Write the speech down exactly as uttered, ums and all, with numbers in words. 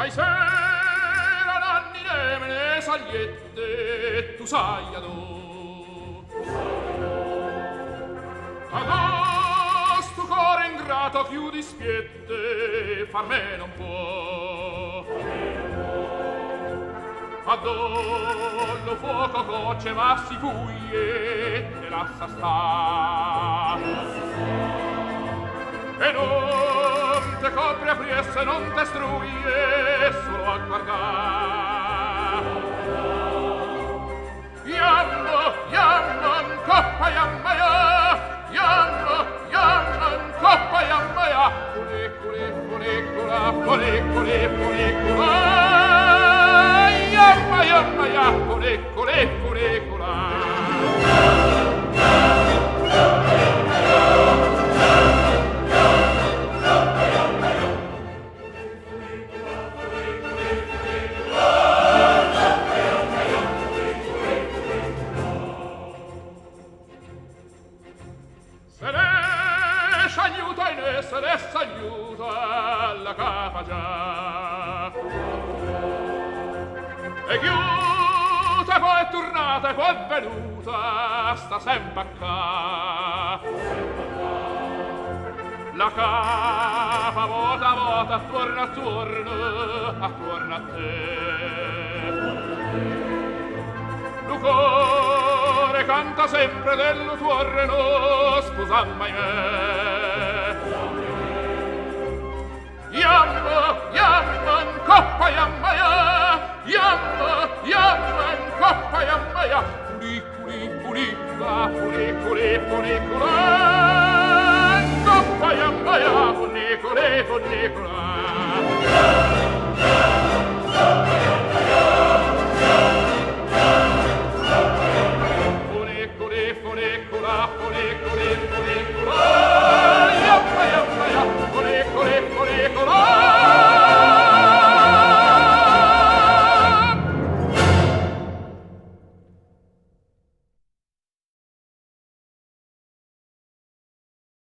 ai sera nanni nemene sagliette tu sai adò agosto cuore ingrato chiudi spiette far me non può adollo fuoco coce ma si fuglie te lascia sta e non te copri a priesse non te struie solo a guardar Iammo, Iamman, coppa Iammaia Iammo, Iamman, coppa Iammaia Fuliculi, fulicula, fuliculi, fulicula Iamma, Iammaia Fuliculi, fulicula se ne s'aiuta la capa già e chiuta poi è tornata e poi è venuta sta sempre qua la capa vota vota attorno attorno attorno a te lo cuore canta sempre dello tuo reno sposamma me Iamma, Iamman, coppa Iammaia Iamma, Iamman, coppa Iammaia Fuliculi, fulicula, fuliculi, fulicula Coppa Iammaia Fuliculi, fulicula